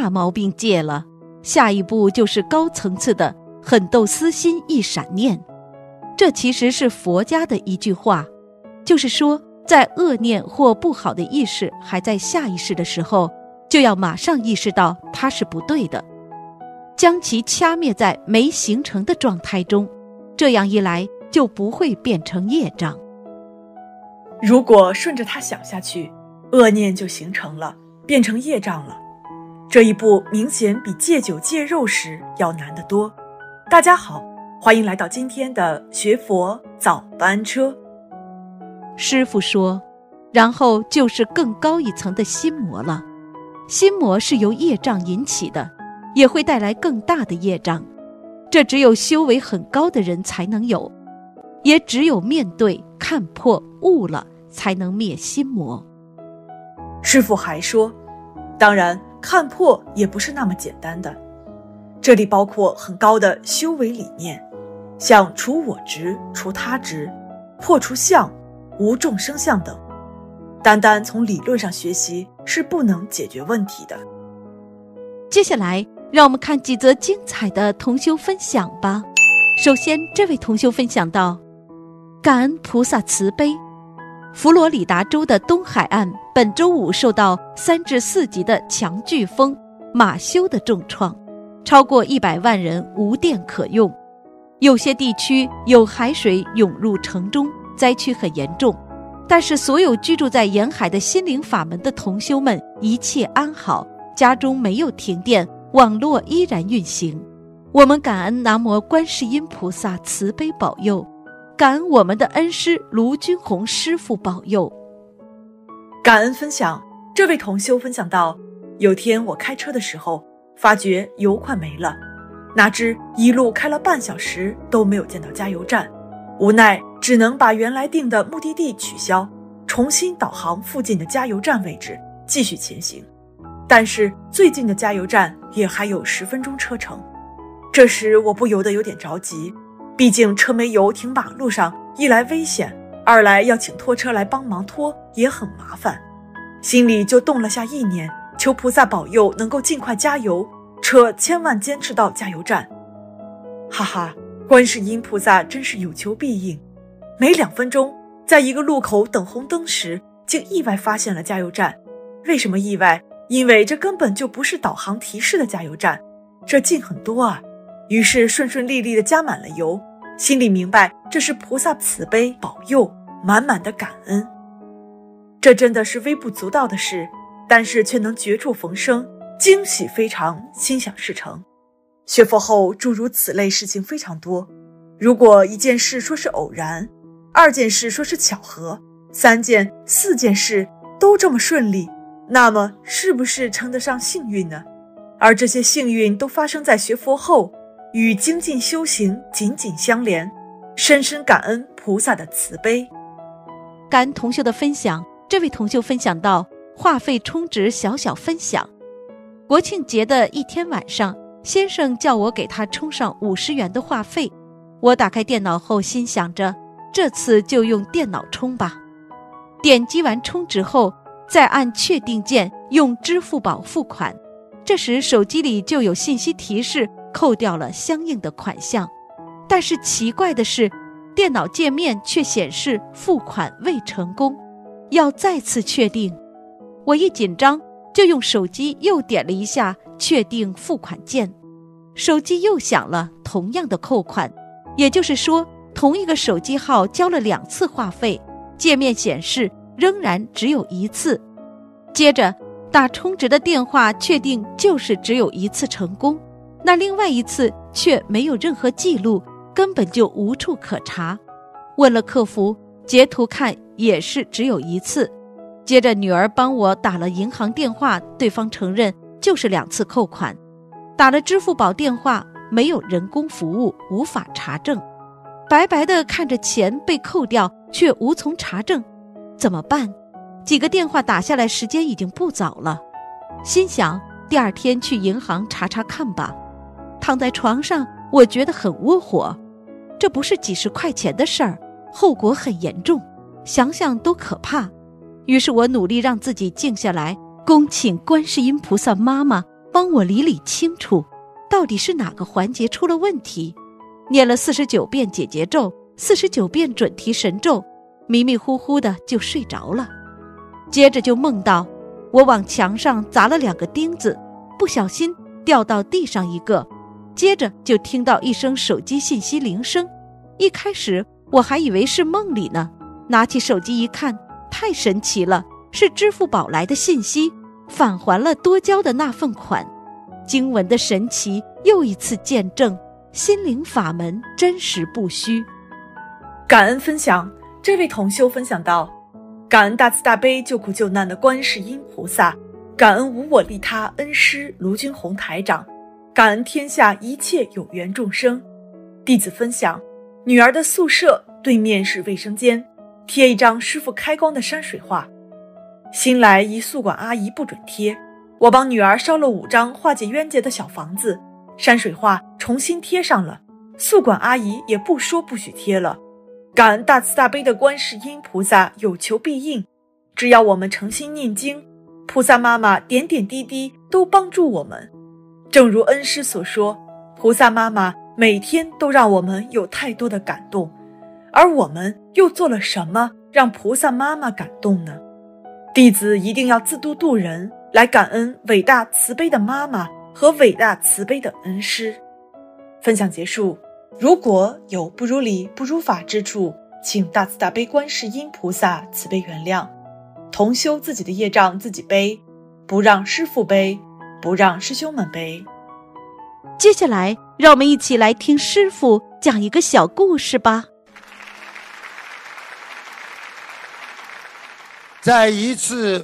大毛病戒了，下一步就是高层次的狠斗私心一闪念。这其实是佛家的一句话，就是说在恶念或不好的意识还在下意识的时候，就要马上意识到它是不对的，将其掐灭在没形成的状态中，这样一来就不会变成业障。 如果顺着它想下去，恶念就形成了，变成业障了。这一步明显比戒酒戒肉时要难得多。大家好，欢迎来到今天的学佛早班车。 师父说，然后就是更高一层的心魔了。心魔是由业障引起的，也会带来更大的业障，这只有修为很高的人才能有，也只有面对看破悟了，才能灭心魔。 师父还说，当然看破也不是那么简单的，这里包括很高的修为理念，像除我执、除他执、破除相、无众生相等，单单从理论上学习是不能解决问题的。 接下来让我们看几则精彩的同修分享吧。首先，这位同修分享到，感恩菩萨慈悲，佛罗里达州的东海岸本周五受到3至4级的强飓风马修的重创，超过100万人无电可用，有些地区有海水涌入城中，灾区很严重，但是所有居住在沿海的心灵法门的同修们一切安好，家中没有停电，网络依然运行。我们感恩南无观世音菩萨慈悲保佑，感恩我们的恩师卢军宏师父保佑。 感恩分享，这位同修分享到，有天我开车的时候发觉油快没了，哪知一路开了半小时都没有见到加油站，无奈只能把原来定的目的地取消，重新导航附近的加油站位置继续前行，但是最近的加油站也还有10分钟车程。这时我不由得有点着急，毕竟车没油停马路上，一来危险，二来要请拖车来帮忙拖也很麻烦，心里就动了下意念，求菩萨保佑能够尽快加油，车千万坚持到加油站。哈哈，观世音菩萨真是有求必应，没2分钟，在一个路口等红灯时，竟意外发现了加油站。为什么意外？因为这根本就不是导航提示的加油站，这近很多啊。于是顺顺利利地加满了油，心里明白这是菩萨慈悲保佑，满满的感恩。这真的是微不足道的事，但是却能绝处逢生，惊喜非常，心想事成。学佛后诸如此类事情非常多，如果一件事说是偶然，2件事说是巧合，3件、4件事都这么顺利，那么是不是称得上幸运呢？而这些幸运都发生在学佛后，与精进修行紧紧相连，深深感恩菩萨的慈悲。 感恩同修的分享，这位同修分享到，话费充值小小分享。国庆节的一天晚上，先生叫我给他充上50元的话费，我打开电脑后心想着，这次就用电脑充吧。点击完充值后，再按确定键用支付宝付款，这时手机里就有信息提示扣掉了相应的款项，但是奇怪的是，电脑界面却显示付款未成功，要再次确定。我一紧张，就用手机又点了一下确定付款键，手机又响了同样的扣款，也就是说同一个手机号交了2次话费，界面显示仍然只有1次。接着打充值的电话确定就是只有1次成功，那另外1次却没有任何记录，根本就无处可查。问了客服，截图看也是只有1次。接着女儿帮我打了银行电话，对方承认就是2次扣款。打了支付宝电话，没有人工服务，无法查证。白白的看着钱被扣掉，却无从查证，怎么办？几个电话打下来，时间已经不早了。心想第2天去银行查查看吧。躺在床上，我觉得很窝火，这不是几十块钱的事儿，后果很严重，想想都可怕。于是我努力让自己静下来，恭请观世音菩萨妈妈帮我理理清楚，到底是哪个环节出了问题。念了49遍解结咒，49遍准提神咒，迷迷糊糊的就睡着了。接着就梦到我往墙上砸了2个钉子，不小心掉到地上一个，接着就听到一声手机信息铃声。一开始我还以为是梦里呢，拿起手机一看，太神奇了，是支付宝来的信息，返还了多交的那份款。经文的神奇又一次见证，心灵法门真实不虚。 感恩分享，这位同修分享到：感恩大慈大悲救苦救难的观世音菩萨，感恩无我利他恩师卢军宏台长，感恩天下一切有缘众生。弟子分享，女儿的宿舍对面是卫生间，贴一张师傅开光的山水画。新来一宿管阿姨不准贴，我帮女儿烧了5张化解冤结的小房子，山水画重新贴上了，宿管阿姨也不说不许贴了。感恩大慈大悲的观世音菩萨有求必应，只要我们诚心念经，菩萨妈妈点点滴滴都帮助我们。正如恩师所说，菩萨妈妈每天都让我们有太多的感动，而我们又做了什么让菩萨妈妈感动呢？弟子一定要自度度人，来感恩伟大慈悲的妈妈和伟大慈悲的恩师。分享结束，如果有不如理不如法之处，请大慈大悲观世音菩萨慈悲原谅。同修自己的业障自己背，不让师父背，不让师兄们背。 接下来让我们一起来听师父讲一个小故事吧。 在一次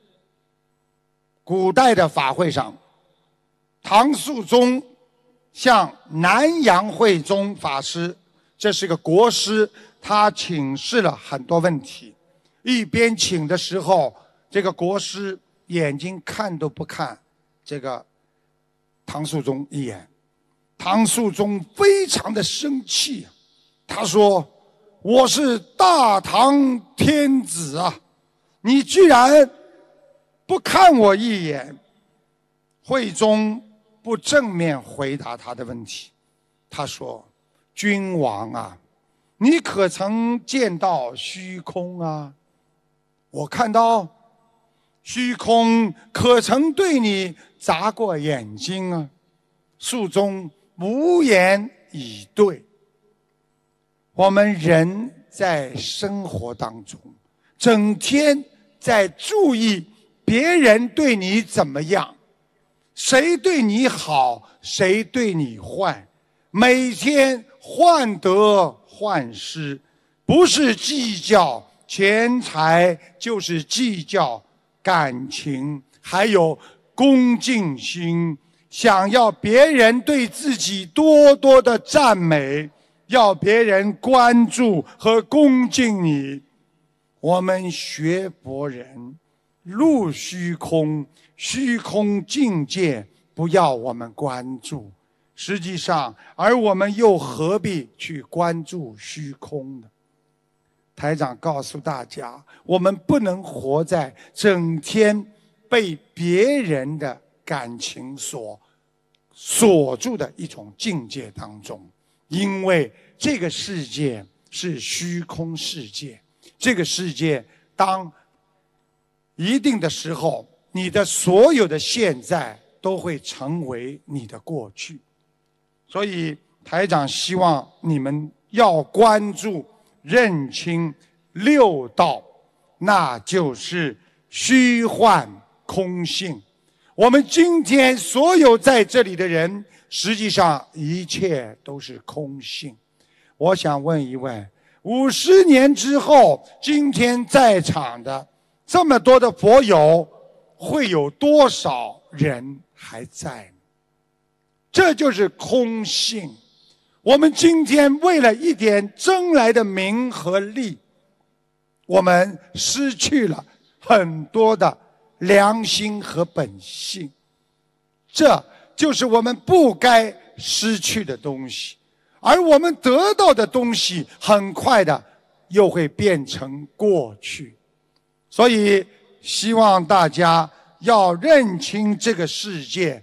古代的法会上，唐肃宗向南阳慧宗法师，这是个国师，他请示了很多问题。一边请的时候，这个国师眼睛看都不看这个唐肃宗一眼。唐肃宗非常的生气，他说：我是大唐天子啊，你居然不看我一眼。慧宗不正面回答他的问题，他说：君王啊，你可曾见到虚空啊？我看到虚空可曾对你眨过眼睛啊？肃宗无言以对。我们人在生活当中，整天在注意别人对你怎么样，谁对你好，谁对你坏，每天患得患失，不是计较钱财，就是计较感情，还有恭敬心，想要别人对自己多多的赞美，要别人关注和恭敬你。我们学佛人入虚空，虚空境界不要我们关注，实际上而我们又何必去关注虚空呢？台长告诉大家，我们不能活在整天被别人的感情所锁住的一种境界当中，因为这个世界是虚空世界，这个世界当一定的时候，你的所有的现在都会成为你的过去。所以台长希望你们要关注认清六道，那就是虚幻空性。我们今天所有在这里的人，实际上一切都是空性。我想问一问，50年之后，今天在场的这么多的佛友，会有多少人还在呢？这就是空性。我们今天为了一点争来的名和利，我们失去了很多的良心和本性，这就是我们不该失去的东西。而我们得到的东西很快的又会变成过去。所以希望大家要认清这个世界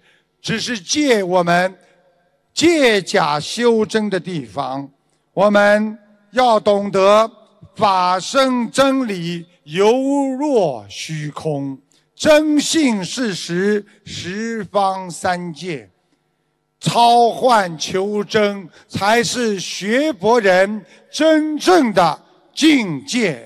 只是我们借假修真的地方。我们要懂得法生真理，犹若虚空，真性事实，十方三界。超幻求真才是学佛人真正的境界。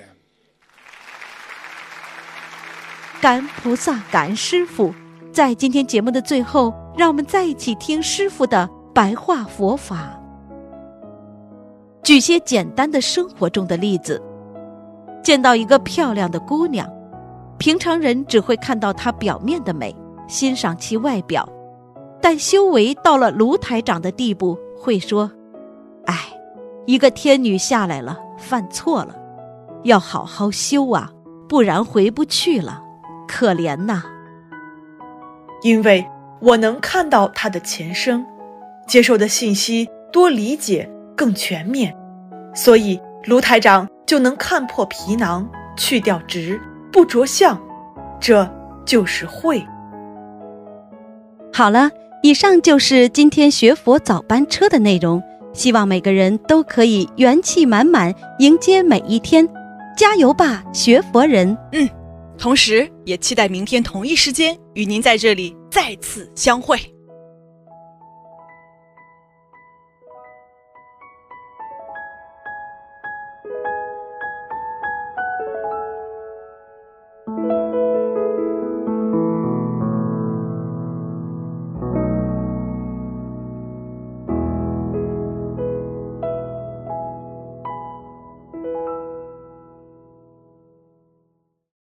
感恩菩萨，感恩师父。在今天节目的最后，让我们再一起听师父的白话佛法。举些简单的生活中的例子，见到一个漂亮的姑娘，平常人只会看到她表面的美，欣赏其外表，但修为到了卢台长的地步，会说：哎，一个天女下来了，犯错了，要好好修啊，不然回不去了，可怜呐。 因为我能看到她的前生，接受的信息多理解更全面，所以卢台长就能看破皮囊，去掉执，不着相，这就是慧。 好了，以上就是今天学佛早班车的内容，希望每个人都可以元气满满迎接每一天，加油吧，学佛人！ 同时也期待明天同一时间与您在这里再次相会。